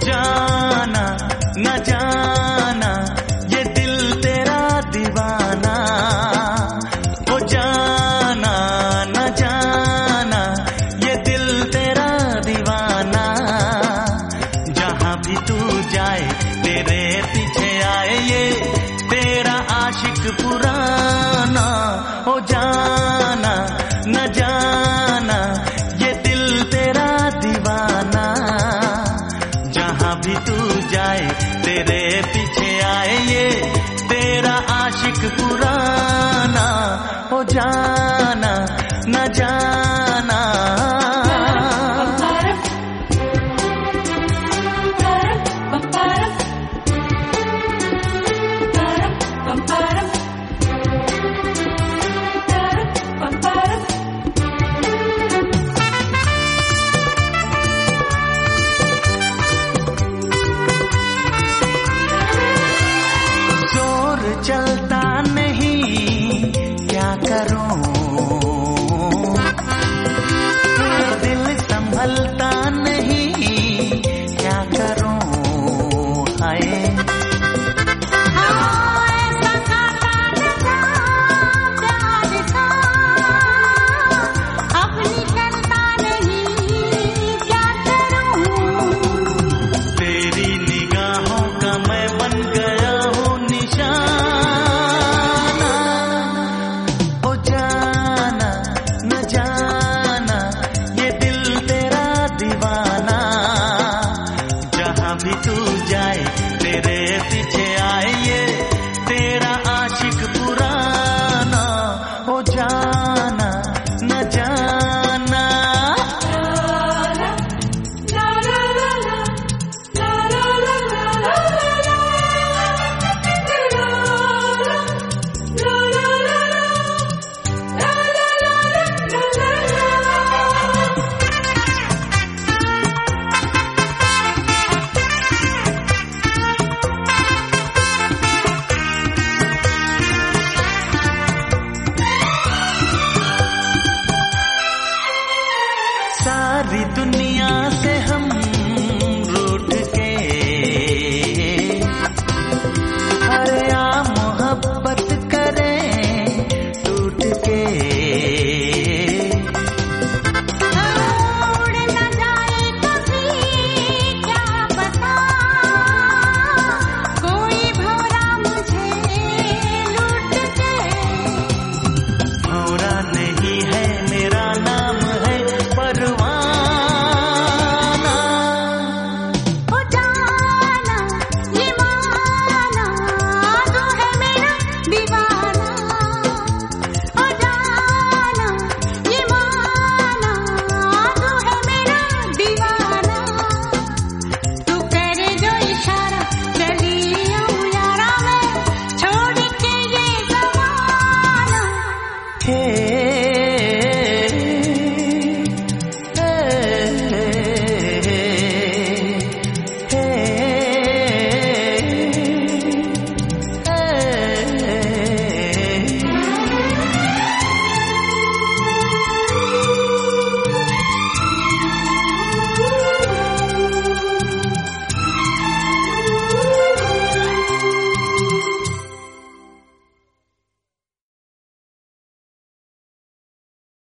जाना न जाना ये दिल तेरा दीवाना, ओ जाना न जाना ये दिल तेरा दीवाना। जहाँ भी तू जाए तेरे पीछे आए ये तेरा आशिक पुराना, ओ जाना न जाना ये दिल तेरा दीवाना। जहाँ भी तू जाए तेरे पीछे आए ये तेरा आशिक पुराना, ओ जाना न जाना। चलता नहीं क्या करूं, दिल संभलता नहीं क्या करूं, हाय तेरी निगाहों का मैं बन गया हूँ निशान। भी तू